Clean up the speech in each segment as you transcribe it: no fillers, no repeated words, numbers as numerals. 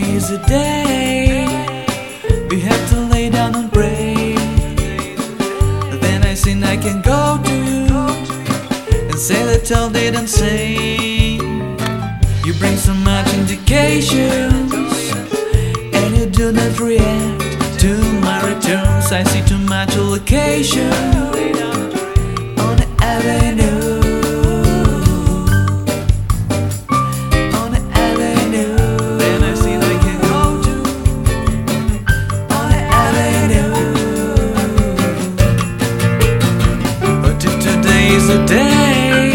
is a day we have to lay down and pray. Then I think I can go to you and say that all didn't say. You bring so much indications and you do not react to my returns. I see too much location on the avenue. On the avenue. Then I see I can go to on the avenue. But if today is the day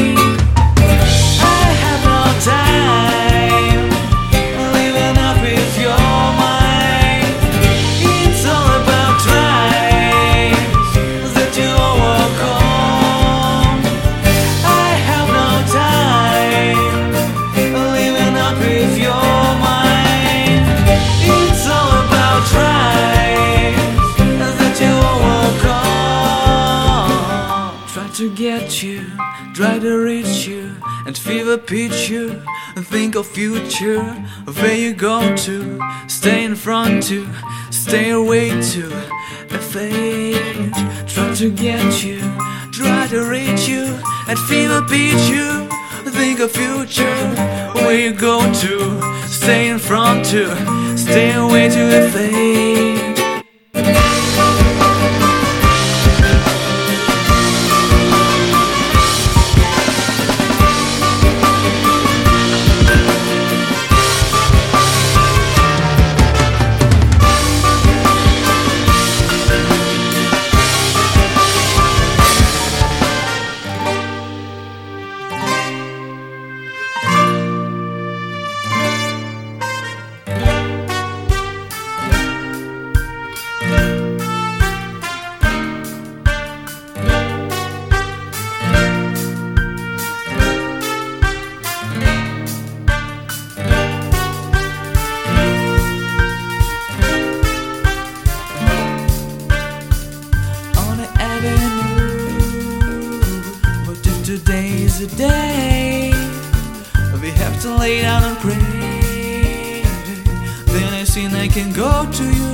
to get you, try to reach you, and fever pitch you, and think of future, of where you go to, stay in front to, stay away to, a fate. Try to get you, try to reach you, and fever pitch you, think of future, where you go to, stay in front to, stay away to, a fate. Today's a day we have to lay down and pray. Then I think I can go to you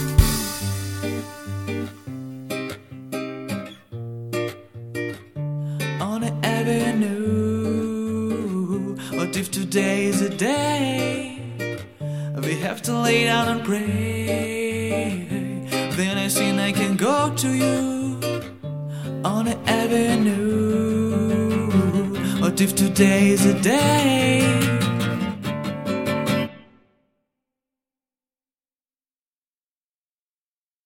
on the avenue. What if today's a day we have to lay down and pray? Then I think I can go to you on the avenue. What if today's a day